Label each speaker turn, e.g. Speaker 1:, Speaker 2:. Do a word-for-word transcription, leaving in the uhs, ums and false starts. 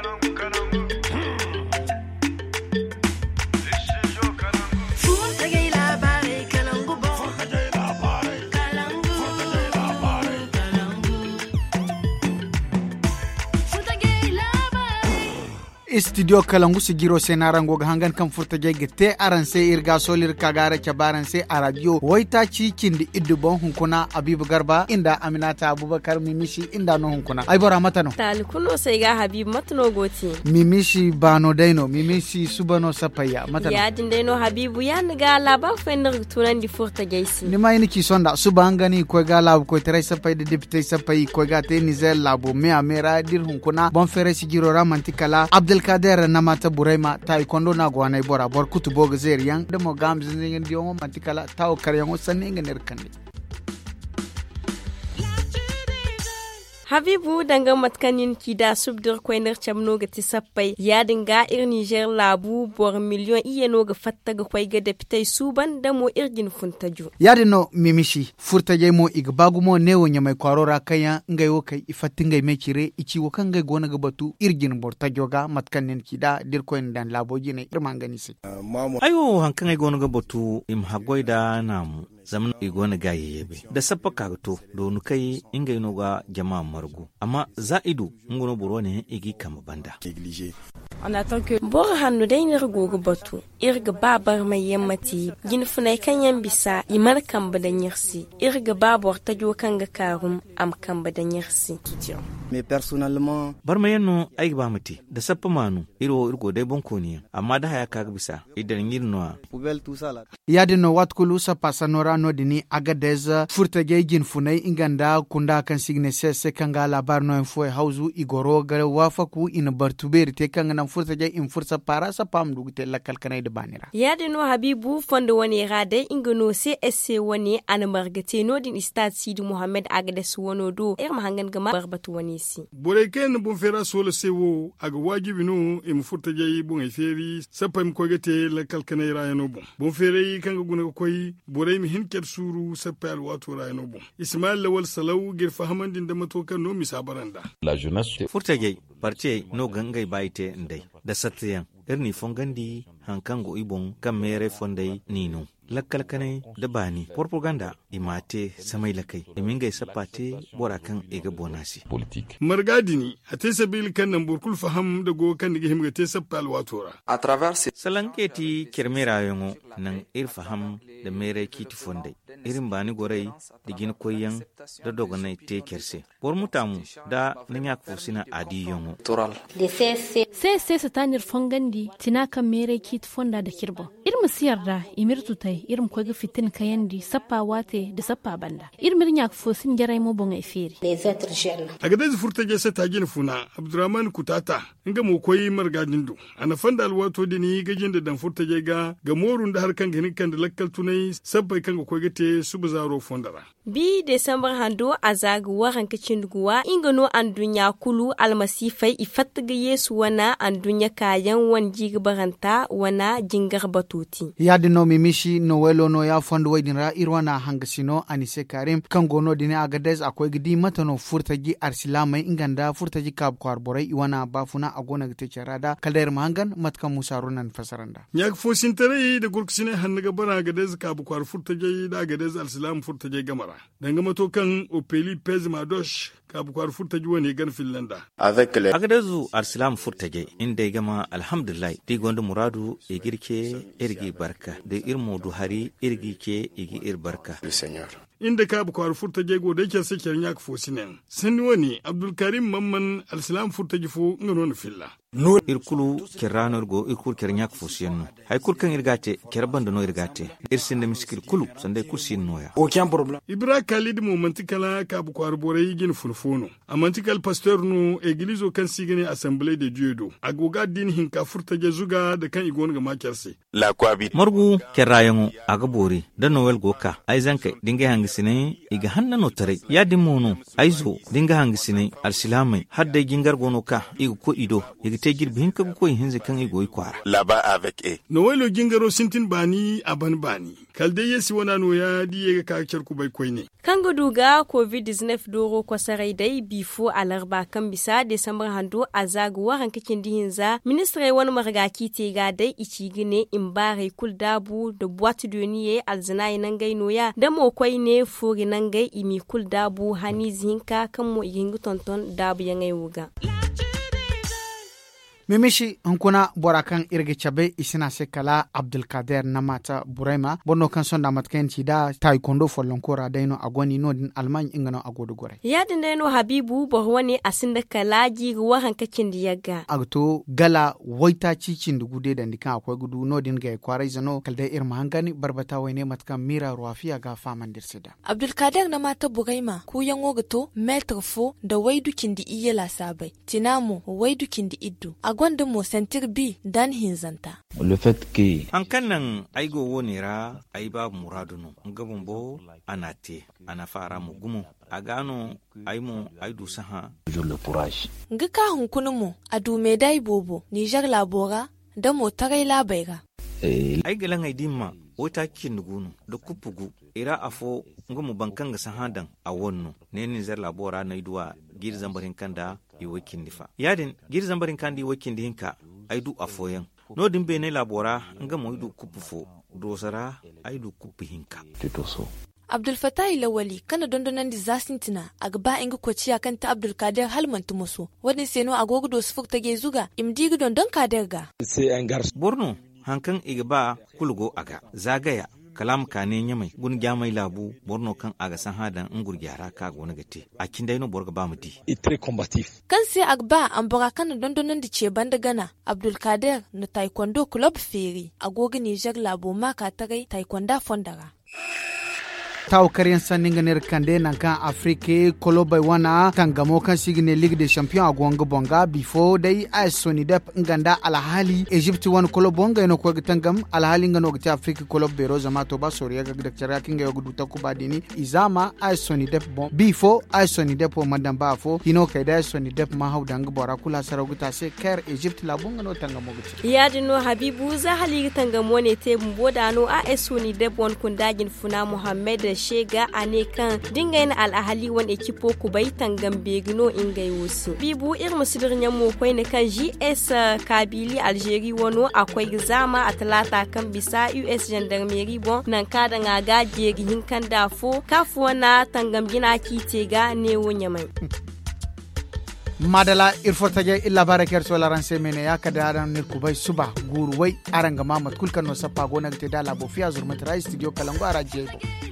Speaker 1: Studio Kalangu sigiro senarango hangan kan furta jege te aranse irga solir kagara cabaran se a radio waita ci kindi iddu bon hunkuna Habibu Garba inda Aminata Abubakar Mimishi inda no hunkuna ay bora matano
Speaker 2: talikuno sai ga Habibu matano goti
Speaker 1: Mimishi bano daino Mimishi subano sapaya matano
Speaker 2: ya din daino Habibu ya niga laba fenir tunan di furta geisi
Speaker 1: ni mai niki sonda subangani ko ga lab ko tere sapay de député sapay ko ga te nizel labo me amera dir hunkuna bon fere sigiro ramantikala Abdul Kader namata Buraima taekwondo na gwana bora bor kutu boga zeriyan da mo gamzin ngin diyo mantikala taw karyan sanne ngin erkande
Speaker 2: Habibu danga matkanin kida subdur koyner chamno ga tisappai ya dinga ir Niger labu bor million iye no ga fatta ga koy ga deputy suban da mo irgin funtaju
Speaker 1: ya dino Mimishi furtaje mo igbagu mo newo nyamai kwarora kaya ngai wo kai ifattingai me kire ici wo kan ngai gona ga batu irgin bortajo ga matkanin kida dir koyn dan laboji ne irmangani se
Speaker 3: ayo hankan ngai gona ga batu im hagoida namu zaman igona gaye yebe da sappa kagato donu kai ingai no ga jama'a margu amma zaidu ngono boro ne igi kama banda
Speaker 2: on attend que bor hannu dai ne rugo batu irga babar mai yammati gin funai kan yan bisa imar kan badan yarsi irga babor ta jo kan ga karum am kan badan yarsi
Speaker 4: mais personnellement
Speaker 3: bar mai yanno ai ba mati da sappa manu iro irgo dai bonko ne amma da haya kaga bisa idan yirno
Speaker 4: poubelle tout ça là
Speaker 1: ya dino watkulu sa pasanora no dini Agadez furtage gin funai inganda kunda kan signe sese kan ga labar no info hauzu igoro ga wafaku in bartuber te kan nan furtage in fursa para sa pam dugute la kalkanai da banira
Speaker 2: ya dino Habibu fondo wani rade ingano C S C wani an margate no din istad Sidi Muhammad Agadez wono do er mahangan gama barbatu wani si
Speaker 5: bore ken bun fera solo sewo aga wajibi no im furtage bun feri sapam ko gete la kalkanai rayano bun bun fere kan ga guna koy bore mi hinker suru sapal wato rayano bun Ismail Lawal Salau gir fahamandin da matokan no misabaranda
Speaker 3: la jeunesse furtage parti no gangai baite ndai da satyan irni fongandi hankango ibon kan mere fondai nino lakkal kanai da bani propaganda imate samai lakai iminga sapate bora kan ega bonasi
Speaker 5: politique margadini ate sabil kan nan burkul faham da go kan dige himga te sapal watora
Speaker 3: a travers salanketi kermera yongo nan ir faham da mere kiti fondai irin bani gorai digin koyan da dogonai te kerse bor mutamu da nanya kusina adi yongo
Speaker 6: toral sai sai satanir fongandi tina kan mere kiti fonda da kirbo irmu siyarda imirtu tai irin ko ga fitin kayandi sappa wate da sappa banda irmir nya fo sin jaray mo bon ay feri
Speaker 5: aga da furtage sa tagin funa Abdurrahman Kutata inga mo koyi margadin do ana fanda alwato dini gajin da dan furtage ga ga morun da harkan gani kan da lakkal tunai sabbai kan ko gate su bazaro fondara
Speaker 2: bi December hando azagu waran kacin guwa inga no an dunya kulu almasifai ifattaga Yesu wana an dunya kayan wan jigbaranta wana jingar batuti
Speaker 1: ya dino Mimishi no welo no ya fondo waydinra irwana hangasino Anise Karim kan gono dine Agadez akwai gidi matano furtaji arsilama inganda furtaji kab kwarborai iwana bafuna agona gite charada kalder mahangan matka musarunan fasaranda
Speaker 5: nyak fosin tare da gurksine hannaga bara Agadez kab kwar furtaji da Agadez arsilam furtaji gamara danga mato kan opeli pez madosh kab kwar furtaji wani gan Finlanda
Speaker 3: avec le Agadezu arsilam furtaji inda gama alhamdulillah di gondo muradu e girke ergi barka da irmo du hari irgi ke igi ir barka
Speaker 5: inda ka bu kwar furta jego da yake sake nyak fosinen sani wani Abdul Karim Mamman al-Salam furta jifo ngano filla
Speaker 3: no irkulu kiranor go irkul kirnyak fosienno hay kul kan irgate kirbanda no irgate irsinde miskil kulu sande kursin noya
Speaker 5: aucun problème Ibra Khalid mo mantikala ka bu kwar boray gin fulfono amantikal pasteur no église kan sigene assemblée de Dieu do agoga din hinka furta jezuga da kan igon ga makerse
Speaker 3: la kwabi margu kirayango aga bori da noel goka aizanke dinga hangisine iga hanna no tare ya dimono aizo dinga hangisine al-Salam hadde gingar gono ka igo ko ido te girbi hin ka ko hinze kan i goy kwara
Speaker 7: là-bas avec eux.
Speaker 5: no waylo jingaro sintin bani aban bani kalde yesi wana no ya diye ka cerku bai koyne
Speaker 2: Kanga duga covid dix-neuf doro ko sarai dai bifo alarba kan bisa Desambar hando a zaguwa hankakin dihinza ministre wani margaki te ga dai ici gine in bare kul dabu da boîte de nuit alzina nan gai noya da mo koi ne furi nan gai imi kul dabu hani zinka kan mo igingu tonton dabu yangai wuga.
Speaker 1: mimishi hunkuna borakan irge chabe isina sekala Abdulkader Namata Burema bonno kan sonda matken da taekwondo follonkora daino agoni no din alman ingano agodo gore
Speaker 2: ya din daino Habibu borwani asinda kalaji ruwa hankakin diyaga
Speaker 1: agto gala waita cicin da gude da ndikan akwai gudu no din ga kwarai zano kalde irma hangani barbata waine matkan mira ruwafiya ga faman dirsida
Speaker 8: Abdulkader Namata Burema ku yango gato metre fo da waidukin di iya lasabai tinamo waidukin di iddu gwanda mo sentir bi dan hinzanta.
Speaker 3: Le fait que an kannan aigo wonera ai ba muraduno ngabon bo anate ana fara mu gumu a gano ai mu ai du saha je le courage.
Speaker 8: Ngaka hunkunu mo adu medai bobo Niger labora da mo tarai labaiga.
Speaker 3: Ai galan ai dimma wata kin gunu da kupugu ira afo ngumu bankan ga sahadan a wonno ne Niger labora na iduwa gir zambarin kanda i wakin difa yadin gir zambarin kandi wakin dinka aidu afoyan no din be ne labora nga mo idu kupufo dosara aidu kupihinka
Speaker 7: titoso
Speaker 8: Abdul Fattah Lawali kana dondonan di zasintina agba inga kwaciya kanta Abdul Kader halman tumuso wadin seno agogo do sufuk tage zuga imdigi don don kaderga
Speaker 3: Borno hankan igba kulgo aga zagaya kalam kane nyamai gun gyamai labu Borno kan aga san hadan ngur gyara ka gona gate a kindai no borga ba mudi
Speaker 7: et très combatif
Speaker 8: kan sai agba an bora kan dondonan di ce banda gana Abdul Kader na taekwondo club feri agogo Niger labo maka tagai taekwondo fondara
Speaker 1: taw kariyan saninga ner kande nan kan Afrique kolobai wana tangamo kan signe Ligue des Champions agonga bonga before dai as soni dep nganda alhali Egypt wan kolobonga ino ko tangam alhali ngano gta Afrique kolob bero zama to ba soriya ga dakcara kinga yogu duta ku badini izama as soni dep bon before as soni dep madam ba fo ino kai da soni dep ma hawdanga bora kula saraguta se ker Egypt la bonga no tangamo gta
Speaker 2: ya dino Habibu za hali tangamo ne te mboda no as soni dep won kundagin funa Muhammad shega ane kan dingayin al'ahali wani ekipo ku bai tangan begino ingai wasu bibu ir musidir nyamo kwai ne kan G S Kabili Algeria wano akwai zama a talata kan bisa U S Gendarmerie bon nan kada ngaga jegi hinkan dafo kafuwa na tangam gina kitega ne wonya mai
Speaker 1: madala irfotaje illa baraker so laran semene ya kada aran nir kubai suba guru wai aranga mamat kulkan no sappa gona te dala bo fiya zurmat rai studio kalango araje